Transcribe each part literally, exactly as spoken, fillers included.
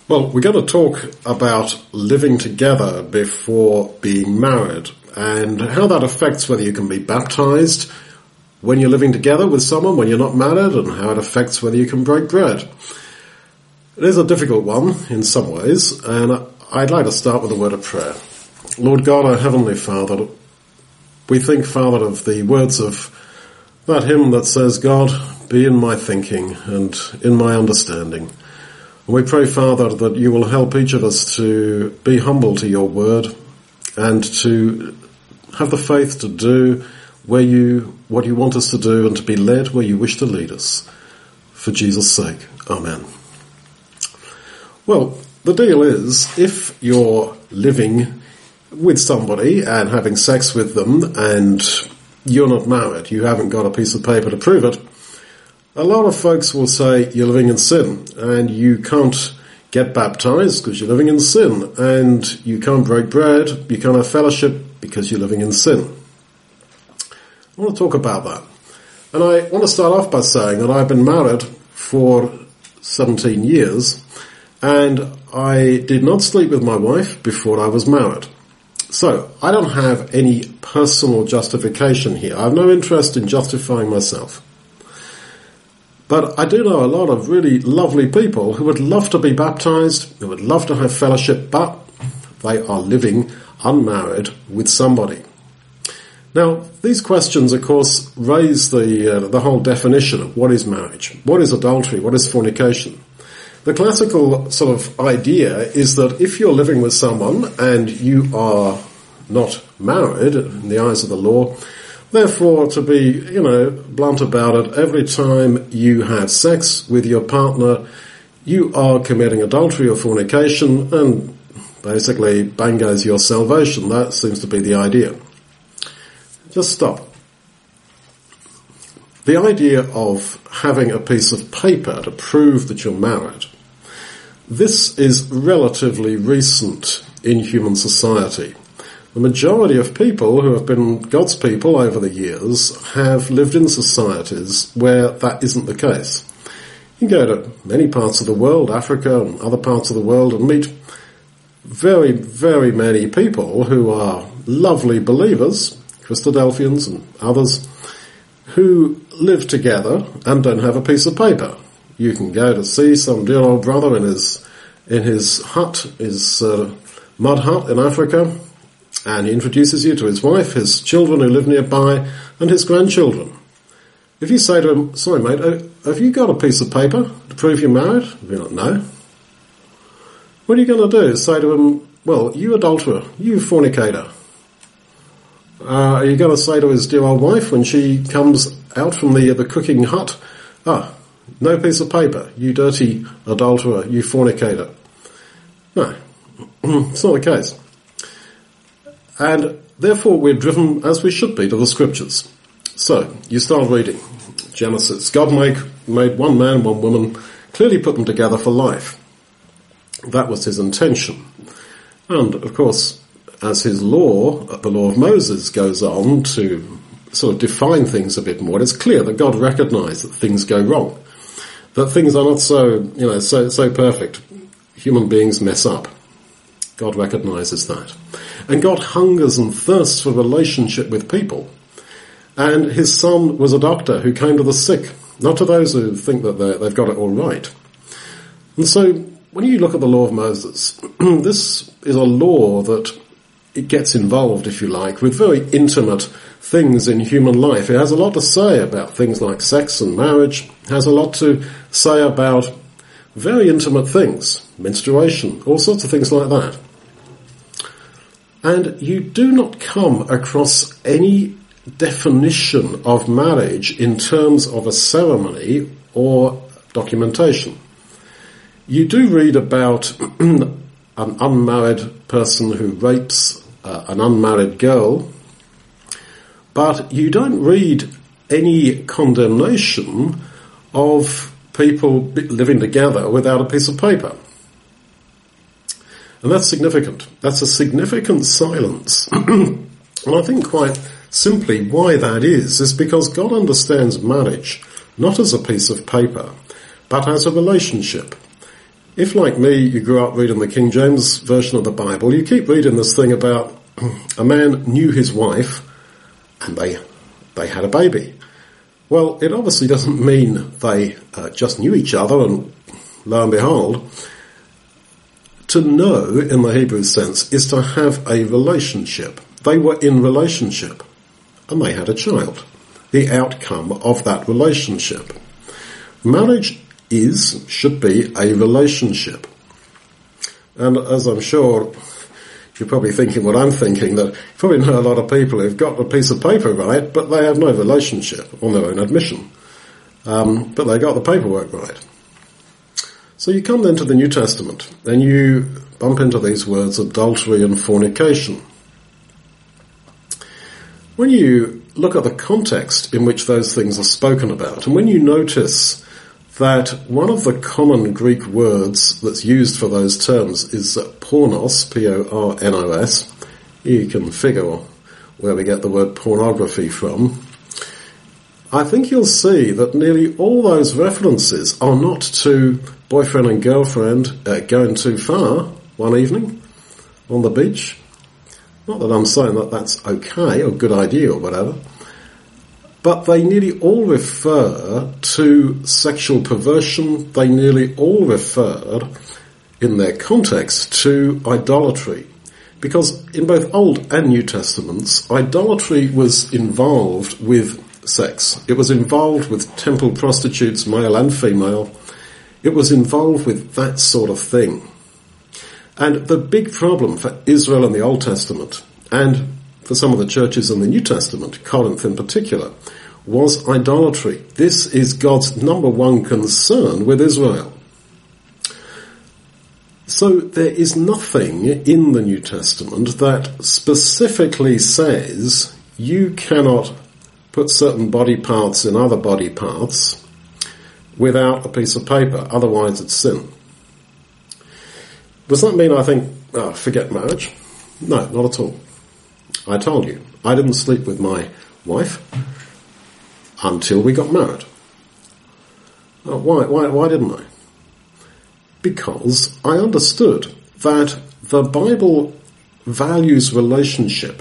Well, we're going to talk about living together before being married and how that affects whether you can be baptized when you're living together with someone, when you're not married, and how it affects whether you can break bread. It is a difficult one in some ways, and I'd like to start with a word of prayer. Lord God, our Heavenly Father, we think, Father, of the words of that hymn that says, God, be in my thinking and in my understanding. And we pray, Father, that you will help each of us to be humble to your word and to have the faith to do where you, what you want us to do and to be led where you wish to lead us. For Jesus' sake. Amen. Well, the deal is, if you're living with somebody and having sex with them and you're not married, you haven't got a piece of paper to prove it, a lot of folks will say you're living in sin and you can't get baptized because you're living in sin, and you can't break bread, you can't have fellowship because you're living in sin. I want to talk about that. And I want to start off by saying that I've been married for seventeen years and I did not sleep with my wife before I was married. So I don't have any personal justification here. I have no interest in justifying myself. But I do know a lot of really lovely people who would love to be baptized, who would love to have fellowship, but they are living unmarried with somebody. Now, these questions, of course, raise the uh, the whole definition of what is marriage, what is adultery, what is fornication. The classical sort of idea is that if you're living with someone and you are not married in the eyes of the law, therefore, to be, you know, blunt about it, every time you have sex with your partner, you are committing adultery or fornication, and basically, bang goes your salvation. That seems to be the idea. Just stop. The idea of having a piece of paper to prove that you're married, this is relatively recent in human society. The majority of people who have been God's people over the years have lived in societies where that isn't the case. You can go to many parts of the world, Africa and other parts of the world, and meet very, very many people who are lovely believers, Christadelphians and others, who live together and don't have a piece of paper. You can go to see some dear old brother in his in his hut, his uh, mud hut in Africa, and he introduces you to his wife, his children who live nearby, and his grandchildren. If you say to him, sorry mate, have you got a piece of paper to prove you're married? He'll be like, no. What are you going to do? Say to him, well, you adulterer, you fornicator. Uh, are you going to say to his dear old wife when she comes out from the, the cooking hut, ah, no piece of paper, you dirty adulterer, you fornicator? No, it's not the case. And therefore we're driven, as we should be, to the scriptures. So, you start reading Genesis. God made, made one man, one woman, clearly put them together for life. That was his intention. And, of course, as his law, the law of Moses, goes on to sort of define things a bit more, it's clear that God recognized that things go wrong, that things are not so, you know, so, so perfect. Human beings mess up. God recognizes that. And God hungers and thirsts for relationship with people. And his son was a doctor who came to the sick, not to those who think that they've got it all right. And so, when you look at the law of Moses, this is a law that it gets involved, if you like, with very intimate things in human life. It has a lot to say about things like sex and marriage. It has a lot to say about very intimate things, menstruation, all sorts of things like that. And you do not come across any definition of marriage in terms of a ceremony or documentation. You do read about an unmarried person who rapes uh, an unmarried girl, but you don't read any condemnation of people living together without a piece of paper. And that's significant. That's a significant silence. And I think quite simply why that is, is because God understands marriage not as a piece of paper, but as a relationship. If, like me, you grew up reading the King James Version of the Bible, you keep reading this thing about a man knew his wife and they they had a baby. Well, it obviously doesn't mean they uh, just knew each other and lo and behold. To know, in the Hebrew sense, is to have a relationship. They were in relationship and they had a child. The outcome of that relationship. Marriage is, should be, a relationship. And as I'm sure you're probably thinking what I'm thinking, that you probably know a lot of people who've got a piece of paper right, but they have no relationship on their own admission. Um, but they got the paperwork right. So you come then to the New Testament, and you bump into these words, adultery and fornication. When you look at the context in which those things are spoken about, and when you notice that one of the common Greek words that's used for those terms is pornos, P O R N O S. You can figure where we get the word pornography from. I think you'll see that nearly all those references are not to boyfriend and girlfriend uh, going too far one evening on the beach. Not that I'm saying that that's okay or good idea or whatever. But they nearly all refer to sexual perversion. They nearly all refer, in their context, to idolatry. Because in both Old and New Testaments, idolatry was involved with sex. It was involved with temple prostitutes, male and female. It was involved with that sort of thing. And the big problem for Israel in the Old Testament, and for some of the churches in the New Testament, Corinth in particular, was idolatry. This is God's number one concern with Israel. So there is nothing in the New Testament that specifically says you cannot put certain body parts in other body parts without a piece of paper, otherwise it's sin. Does that mean I think, oh, forget marriage? No, not at all. I told you, I didn't sleep with my wife until we got married. Oh, why, why, why didn't I? Because I understood that the Bible values relationship,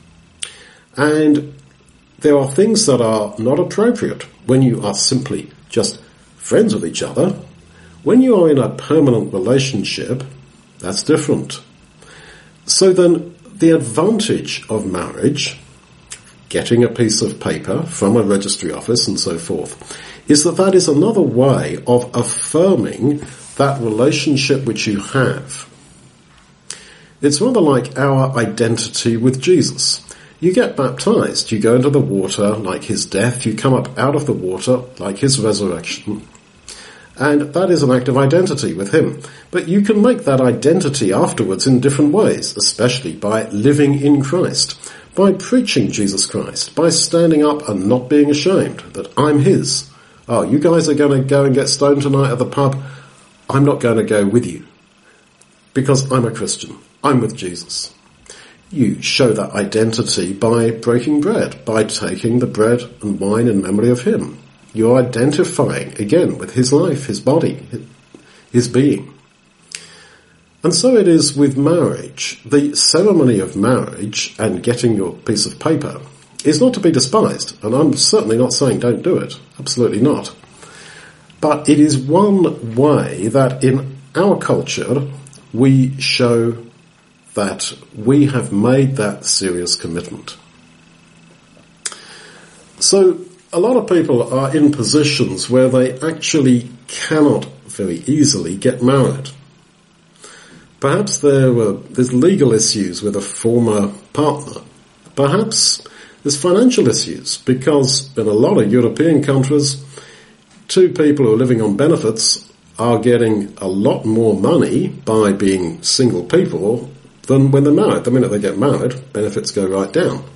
and there are things that are not appropriate when you are simply just friends with each other. When you are in a permanent relationship, that's different. So then, the advantage of marriage, getting a piece of paper from a registry office and so forth, is that that is another way of affirming that relationship which you have. It's rather like our identity with Jesus. You get baptized, you go into the water like his death, you come up out of the water like his resurrection, and that is an act of identity with him. But you can make that identity afterwards in different ways, especially by living in Christ, by preaching Jesus Christ, by standing up and not being ashamed that I'm his. Oh, you guys are going to go and get stoned tonight at the pub? I'm not going to go with you because I'm a Christian. I'm with Jesus. You show that identity by breaking bread, by taking the bread and wine in memory of him. You're identifying, again, with his life, his body, his being. And so it is with marriage. The ceremony of marriage and getting your piece of paper is not to be despised. And I'm certainly not saying don't do it. Absolutely not. But it is one way that in our culture we show that we have made that serious commitment. So a lot of people are in positions where they actually cannot very easily get married. Perhaps there were there's legal issues with a former partner. Perhaps there's financial issues, because in a lot of European countries, two people who are living on benefits are getting a lot more money by being single people than when they're married. The minute they get married, benefits go right down.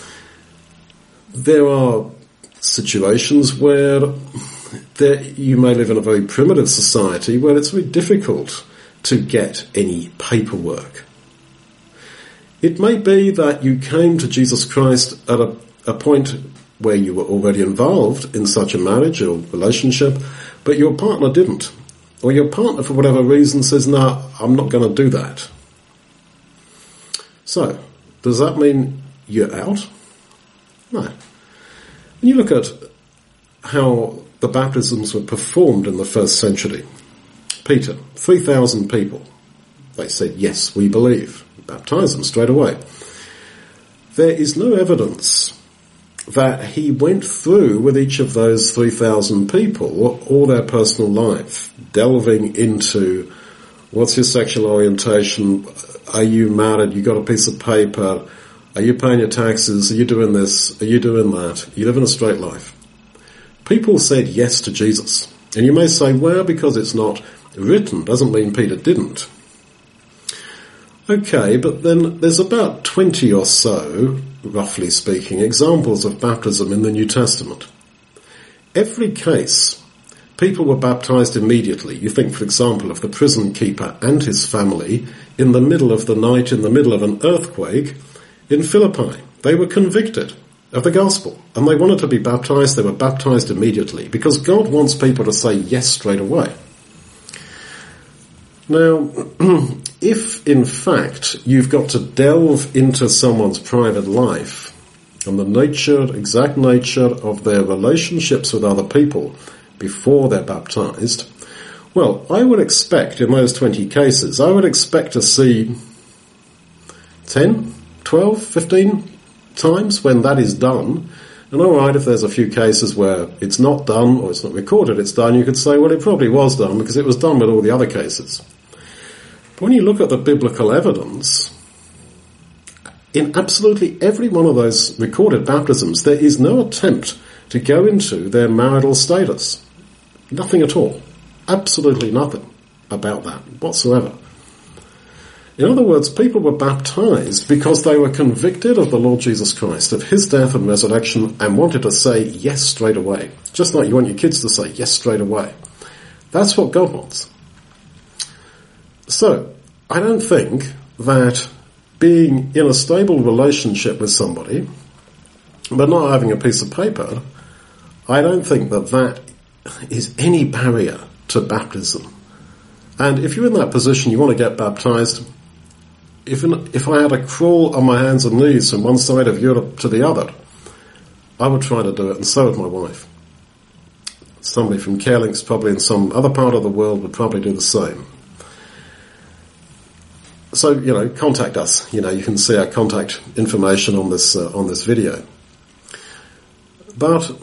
There are situations where there, you may live in a very primitive society where it's very difficult to get any paperwork. It may be that you came to Jesus Christ at a, a point where you were already involved in such a marriage or relationship, but your partner didn't, or your partner for whatever reason says, no, I'm not going to do that. So, does that mean you're out? No. When you look at how the baptisms were performed in the first century, Peter, three thousand people, they said, yes, we believe. Baptize them straight away. There is no evidence that he went through with each of those three thousand people all their personal life, delving into what's your sexual orientation, are you married, you got a piece of paper, are you paying your taxes, are you doing this, are you doing that, you live in a straight life. People said yes to Jesus. And you may say, well, because it's not written doesn't mean Peter didn't. Okay, but then there's about twenty or so, roughly speaking, examples of baptism in the New Testament. Every case, people were baptized immediately. You think, for example, of the prison keeper and his family in the middle of the night, in the middle of an earthquake in Philippi. They were convicted of the gospel and they wanted to be baptized. They were baptized immediately because God wants people to say yes straight away. Now, if in fact you've got to delve into someone's private life and the nature, exact nature of their relationships with other people before they're baptized, well, I would expect in those twenty cases, I would expect to see ten, twelve, fifteen times when that is done. And all right, if there's a few cases where it's not done or it's not recorded it's done, you could say, well, it probably was done because it was done with all the other cases. But when you look at the biblical evidence, in absolutely every one of those recorded baptisms, there is no attempt to go into their marital status. Nothing at all. Absolutely nothing about that whatsoever. In other words, people were baptized because they were convicted of the Lord Jesus Christ, of his death and resurrection, and wanted to say yes straight away. Just like you want your kids to say yes straight away. That's what God wants. So, I don't think that being in a stable relationship with somebody, but not having a piece of paper, I don't think that that is any barrier to baptism. And if you're in that position, you want to get baptized, if in, if I had to crawl on my hands and knees from one side of Europe to the other, I would try to do it, and so would my wife. Somebody from Carelinks, probably in some other part of the world, would probably do the same. So, you know, contact us. You know, you can see our contact information on this uh, on this video. But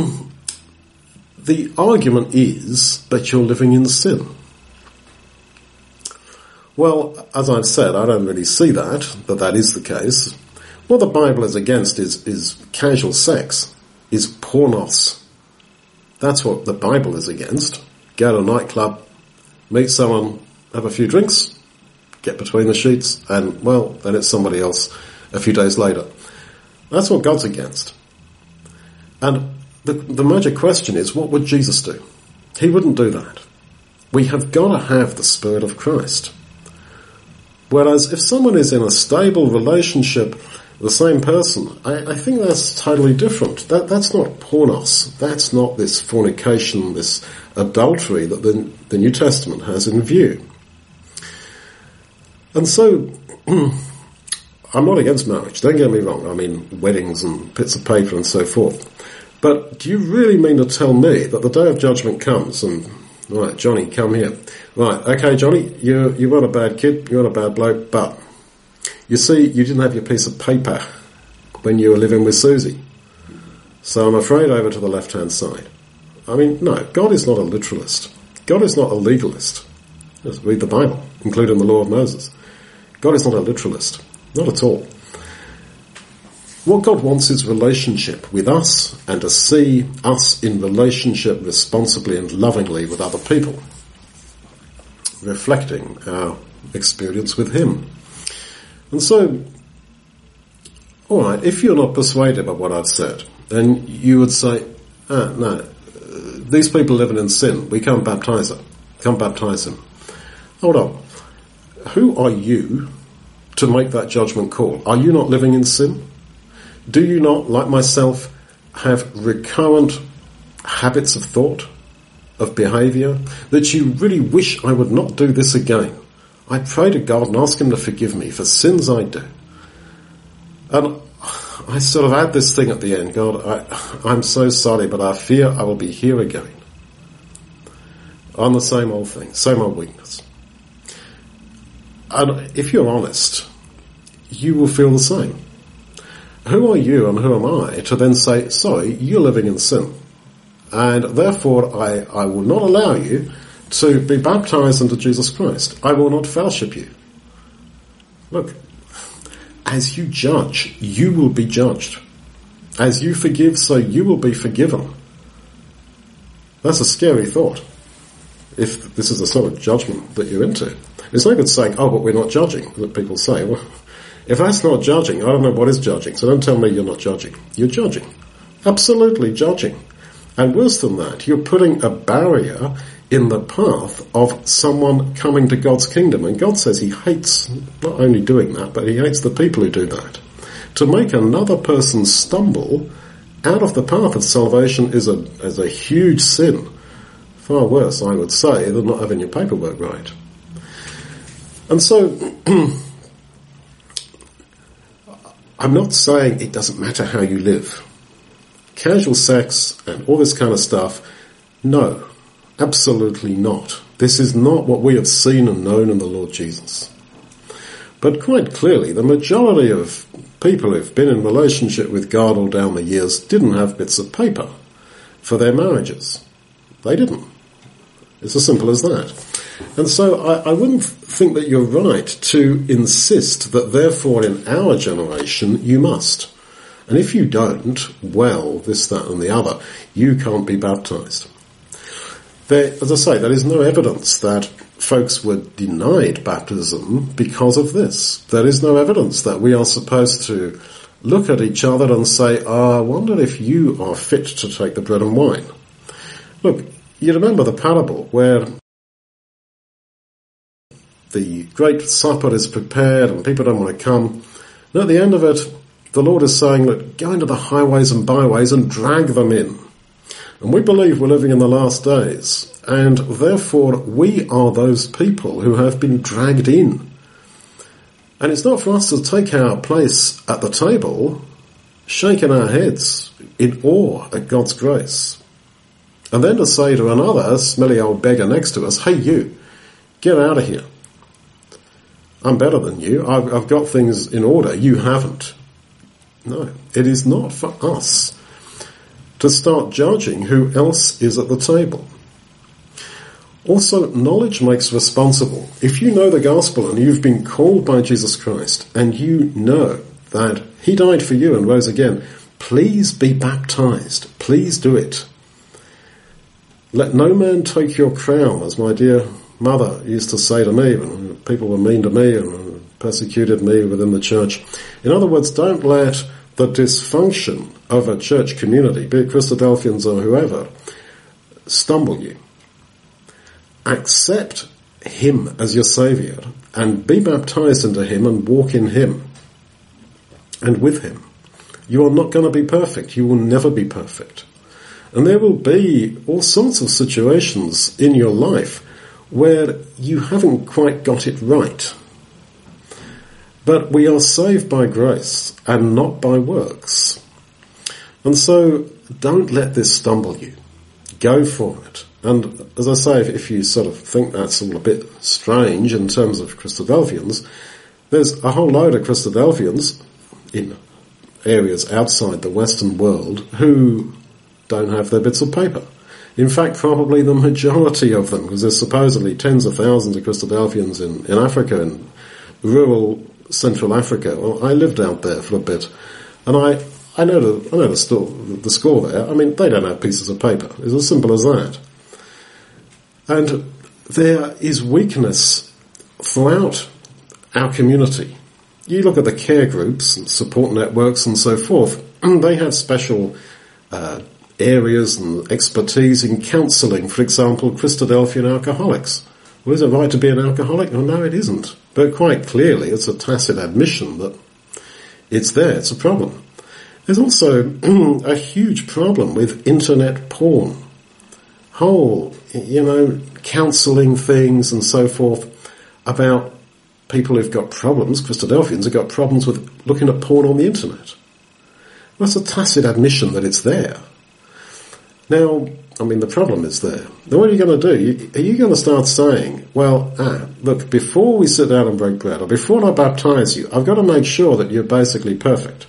the argument is that you're living in sin. Well, as I've said, I don't really see that, that that is the case. What the Bible is against is, is casual sex, is pornos. That's what the Bible is against. Go to a nightclub, meet someone, have a few drinks, get between the sheets, and, well, then it's somebody else a few days later. That's what God's against. And the, the major question is, what would Jesus do? He wouldn't do that. We have got to have the Spirit of Christ. Whereas if someone is in a stable relationship with the same person, I, I think that's totally different. That, that's not pornos. That's not this fornication, this adultery that the, the New Testament has in view. And so, I'm not against marriage, don't get me wrong. I mean, weddings and bits of paper and so forth. But do you really mean to tell me that the day of judgment comes and, right, Johnny, come here. Right, okay, Johnny, you you weren't a bad kid, you weren't a bad bloke, but you see, you didn't have your piece of paper when you were living with Susie. So I'm afraid over to the left-hand side. I mean, no, God is not a literalist. God is not a legalist. Just read the Bible, including the law of Moses. God is not a literalist. Not at all. What God wants is relationship with us and to see us in relationship responsibly and lovingly with other people, reflecting our experience with Him. And so, alright, if you're not persuaded by what I've said, then you would say, ah, no, these people living in sin, we can't baptize them. Can't baptize them. Hold on. Who are you to make that judgment call? Are you not living in sin? Do you not, like myself, have recurrent habits of thought of behaviour that you really wish I would not do this again. I pray to God and ask him to forgive me for sins I do. And I sort of add this thing at the end, God, I, I'm so sorry, but I fear I will be here again on the same old thing, same old weakness. And if you're honest, you will feel the same. Who are you and who am I to then say, sorry, you're living in sin, and therefore I, I will not allow you to be baptized into Jesus Christ. I will not fellowship you. Look, as you judge, you will be judged. As you forgive, so you will be forgiven. That's a scary thought, if this is the sort of judgment that you're into. It's no good saying, oh, but we're not judging, that people say. Well, if that's not judging, I don't know what is judging, so don't tell me you're not judging. You're judging. Absolutely judging. And worse than that, you're putting a barrier in the path of someone coming to God's kingdom. And God says he hates not only doing that, but he hates the people who do that. To make another person stumble out of the path of salvation is a, is a huge sin. Far worse, I would say, than not having your paperwork right. And so, I'm not saying it doesn't matter how you live. Casual sex and all this kind of stuff, no, absolutely not. This is not what we have seen and known in the Lord Jesus. But quite clearly, the majority of people who've been in relationship with God all down the years didn't have bits of paper for their marriages. They didn't. It's as simple as that. And so I, I wouldn't think that you're right to insist that therefore in our generation you must. And if you don't, well, this, that and the other, you can't be baptized. There, as I say, there is no evidence that folks were denied baptism because of this. There is no evidence that we are supposed to look at each other and say, oh, I wonder if you are fit to take the bread and wine. Look, you remember the parable where the great supper is prepared and people don't want to come. And at the end of it, the Lord is saying, look, go into the highways and byways and drag them in. And we believe we're living in the last days. And therefore, we are those people who have been dragged in. And it's not for us to take our place at the table, shaking our heads in awe at God's grace. And then to say to another smelly old beggar next to us, hey you, get out of here. I'm better than you. I've, I've got things in order. You haven't. No, it is not for us to start judging who else is at the table. Also, knowledge makes responsible. If you know the gospel and you've been called by Jesus Christ and you know that he died for you and rose again, please be baptized. Please do it. Let no man take your crown, as my dear mother used to say to me when people were mean to me and persecuted me within the church. In other words, don't let the dysfunction of a church community, be it Christadelphians or whoever, stumble you. Accept him as your saviour and be baptized into him and walk in him and with him. You are not going to be perfect. You will never be perfect. And there will be all sorts of situations in your life where you haven't quite got it right. But we are saved by grace and not by works. And so don't let this stumble you. Go for it. And as I say, if you sort of think that's all a bit strange in terms of Christadelphians, there's a whole load of Christadelphians in areas outside the Western world who don't have their bits of paper. In fact, probably the majority of them, because there's supposedly tens of thousands of Christadelphians in, in Africa, in rural Central Africa. Well, I lived out there for a bit, and I, I know the, I know the, store, the score there. I mean, they don't have pieces of paper. It's as simple as that. And there is weakness throughout our community. You look at the care groups and support networks and so forth, they have special uh, areas and expertise in counselling, for example, Christadelphian alcoholics. Well, is it right to be an alcoholic? Oh, no, it isn't. But quite clearly, it's a tacit admission that it's there, it's a problem. There's also a huge problem with internet porn. whole, you know, counselling things and so forth about people who've got problems, Christadelphians have got problems with looking at porn on the internet. Well, that's a tacit admission that it's there. Now, I mean, the problem is there. Now, what are you going to do? You, are you going to start saying, well, ah, look, before we sit down and break bread, or before I baptise you, I've got to make sure that you're basically perfect.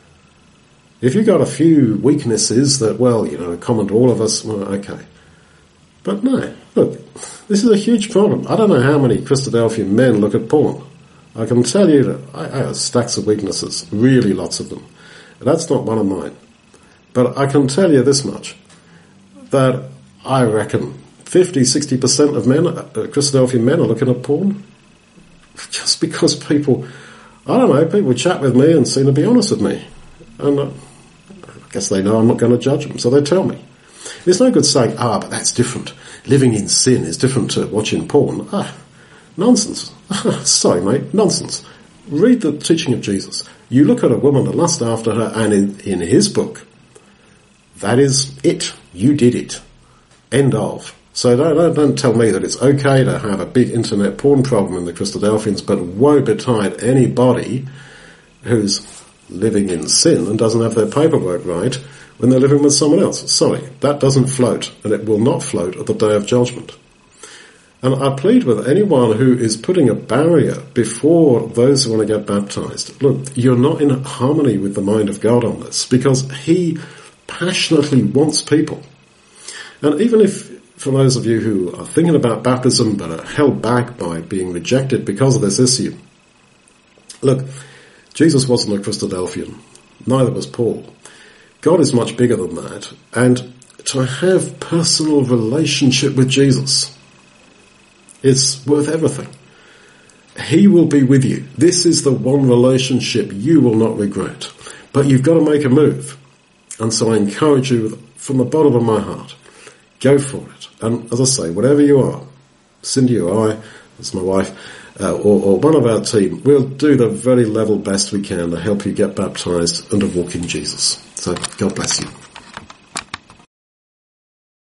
If you've got a few weaknesses that, well, you know, are common to all of us, well, okay. But no, look, this is a huge problem. I don't know how many Christadelphian men look at porn. I can tell you that I, I have stacks of weaknesses, really lots of them. That's not one of mine. But I can tell you this much, that I reckon fifty, sixty percent of men, uh, Christadelphian men are looking at porn just because people, I don't know, people chat with me and seem to be honest with me. And uh, I guess they know I'm not going to judge them, so they tell me. It's no good saying, ah, but that's different. Living in sin is different to watching porn. Ah, nonsense. Sorry, mate, nonsense. Read the teaching of Jesus. You look at a woman and lust after her, and in, in his book, that is it. You did it. End of. So don't, don't, don't tell me that it's okay to have a big internet porn problem in the Christadelphians, but woe betide anybody who's living in sin and doesn't have their paperwork right when they're living with someone else. Sorry, that doesn't float, and it will not float at the day of judgment. And I plead with anyone who is putting a barrier before those who want to get baptized. Look, you're not in harmony with the mind of God on this, because he passionately wants people. And even if, for those of you who are thinking about baptism but are held back by being rejected because of this issue, look, Jesus wasn't a Christadelphian, neither was Paul. God is much bigger than that, and to have personal relationship with Jesus is worth everything. He will be with you. This is the one relationship you will not regret. But you've got to make a move. And so I encourage you from the bottom of my heart, go for it. And as I say, whatever you are, Cindy or I, that's my wife, uh, or, or one of our team, we'll do the very level best we can to help you get baptized and to walk in Jesus. So God bless you.